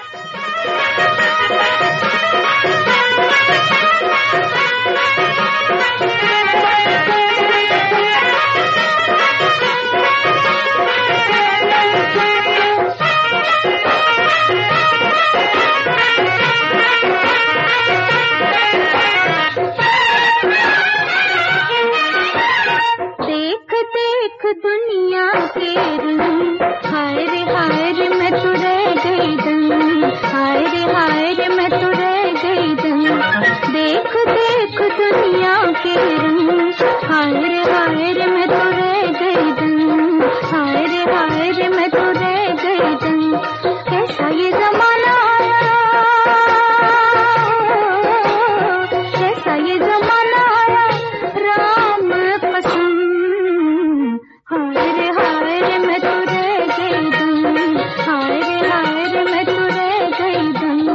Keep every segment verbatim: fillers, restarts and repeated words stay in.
दुनिया के रंग हाय रे हाय रे मैं तो रह गई दंग, हाय रे हाय रे मैं तो रह गई दंग। देख देख दुनिया के रंग हाय रे हाय रे मैं तो रह गई दंग, हाय रे हाय रे मैं तो रह गई दंग। कैसा ये जमाना आया, कैसा ये जमाना आया राम कसम। हाय रे हाय रे मैं तो रह गई दंग, हाय रे हाय रे मैं तो रह गई दंग।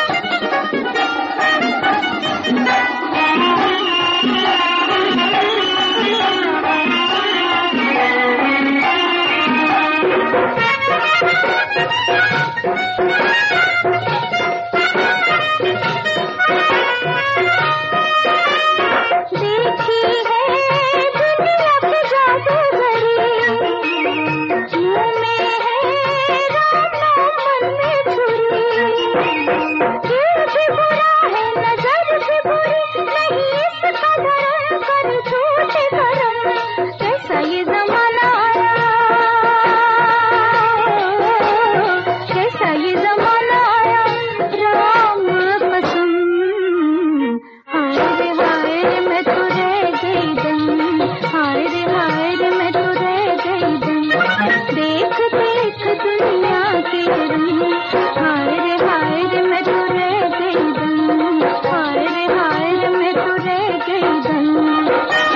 देखी है दुनिया की जादूगरी, मुँह में है राम नाम मन में छुरी। दिल भी बुरा है नजर भी बुरी, नहीं इसका धर्म कर झूठे कर्म। कैसा ये जमाना आया, कैसा ये जमाना आया राम कसम। हाय रे हाय रे मैं तो रह गई दंग, हाय रे हाय रे मैं तो रह गई दंग। देख देख दुनिया के रंग हाय रे हाय रे मैं तो रह गई दंग, हाय रे हाय रे मैं तो रह गई दंग।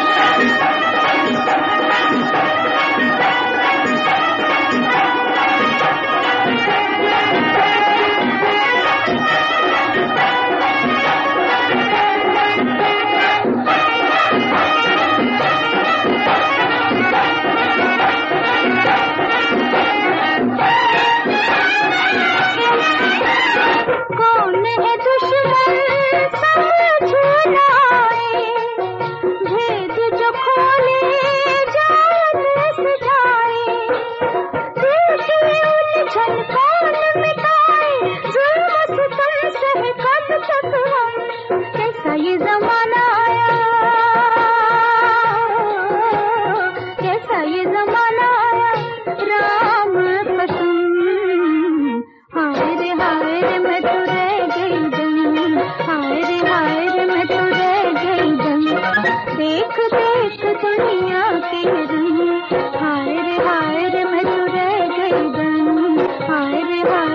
कौन है दुश्मन समझ ना आए, भेद जो खोले जान सजाए। दिल की उलझन कौन मिटाए, जुल्म सितम सहे कब तक हम। कैसा ये जमाना आया, कैसा ये जमाना आया राम कसम। हाय रे हाय रे मैं तो रह गई दंग, हाय रे हाय रे मैं तो रह गई दंग। देख देख दुनिया के रंग हाय रे हाय रे मैं तो रह गई दंग, हाय रे हाय